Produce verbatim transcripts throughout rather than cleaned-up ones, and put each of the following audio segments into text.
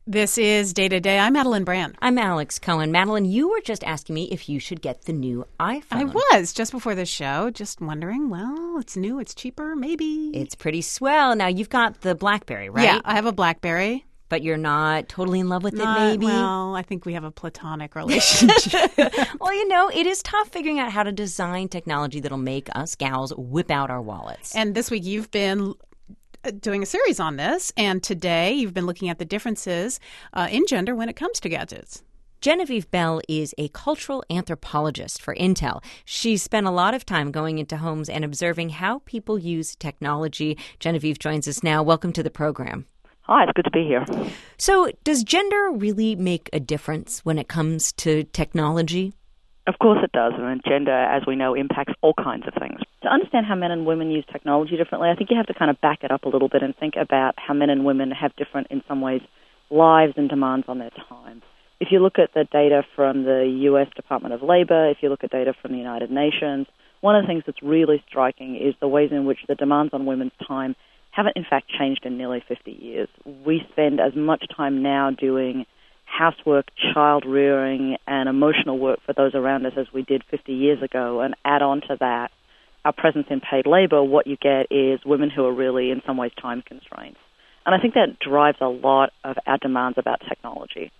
This is Day to Day. I'm Madeline Brand. I'm Alex Cohen. Madeline, you were just asking me if you should get the new iPhone. I was, just before the show, just wondering, well, it's new, it's cheaper, maybe. It's pretty swell. Now, you've got the BlackBerry, right? Yeah, I have a BlackBerry. But you're not totally in love with Not, it, maybe? Well, I think we have a platonic relationship. Well, you know, it is tough figuring out how to design technology that'll make us gals whip out our wallets. And this week you've been doing a series on this, and today you've been looking at the differences uh, in gender when it comes to gadgets. Genevieve Bell is a cultural anthropologist for Intel. She's spent a lot of time going into homes and observing how people use technology. Genevieve joins us now. Welcome to the program. Hi, it's good to be here. So, does gender really make a difference when it comes to technology? Of course it does. I mean, gender, as we know, impacts all kinds of things. To understand how men and women use technology differently, I think you have to kind of back it up a little bit and think about how men and women have different, in some ways, lives and demands on their time. If you look at the data from the U S Department of Labor, if you look at data from the United Nations, one of the things that's really striking is the ways in which the demands on women's time haven't, in fact, changed in nearly fifty years. We spend as much time now doing housework, child rearing, and emotional work for those around us as we did fifty years ago. And add on to that our presence in paid labor, what you get is women who are really, in some ways, time constrained. And I think that drives a lot of our demands about technology.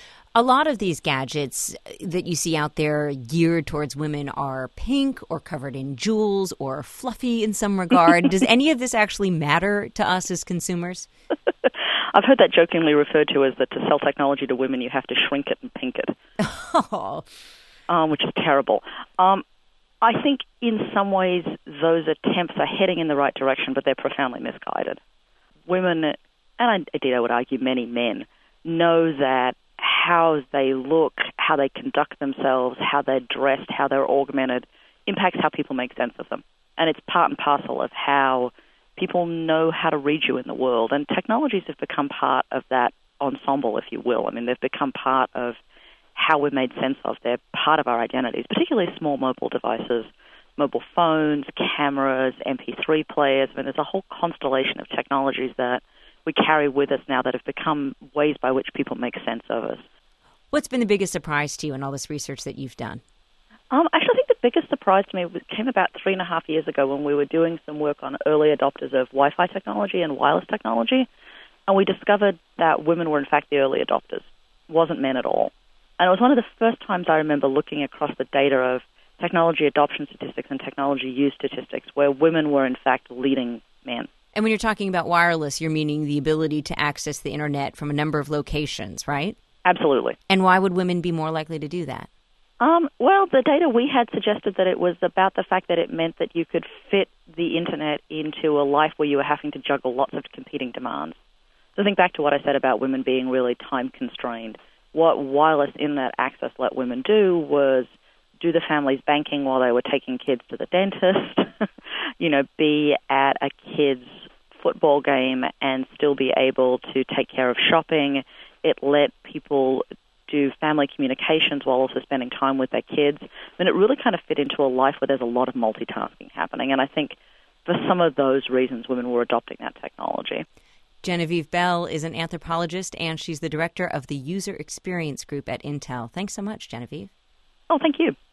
A lot of these gadgets that you see out there geared towards women are pink or covered in jewels or fluffy in some regard. Does any of this actually matter to us as consumers? I've heard that jokingly referred to as that to sell technology to women, you have to shrink it and pink it, oh. um, which is terrible. Um, I think in some ways those attempts are heading in the right direction, but they're profoundly misguided. Women, and I, indeed I would argue many men, know that how they look, how they conduct themselves, how they're dressed, how they're augmented, impacts how people make sense of them. And it's part and parcel of how people know how to read you in the world. And technologies have become part of that ensemble, if you will. I mean, they've become part of how we're made sense of. They're part of our identities, particularly small mobile devices, mobile phones, cameras, M P three players. I mean, there's a whole constellation of technologies that we carry with us now that have become ways by which people make sense of us. What's been the biggest surprise to you in all this research that you've done? Um, actually, I think the biggest surprise to me came about three and a half years ago when we were doing some work on early adopters of Wi-Fi technology and wireless technology, and we discovered that women were, in fact, the early adopters. It wasn't men at all. And it was one of the first times I remember looking across the data of technology adoption statistics and technology use statistics where women were, in fact, leading men. And when you're talking about wireless, you're meaning the ability to access the internet from a number of locations, right? Absolutely. And why would women be more likely to do that? Um, well, the data we had suggested that it was about the fact that it meant that you could fit the internet into a life where you were having to juggle lots of competing demands. So think back to what I said about women being really time constrained. What wireless internet access let women do was do the family's banking while they were taking kids to the dentist, you know, be at a kid's football game and still be able to take care of shopping. It let people do family communications while also spending time with their kids. And it really kind of fit into a life where there's a lot of multitasking happening. And I think for some of those reasons, women were adopting that technology. Genevieve Bell is an anthropologist, and she's the director of the User Experience Group at Intel. Thanks so much, Genevieve. Oh, thank you.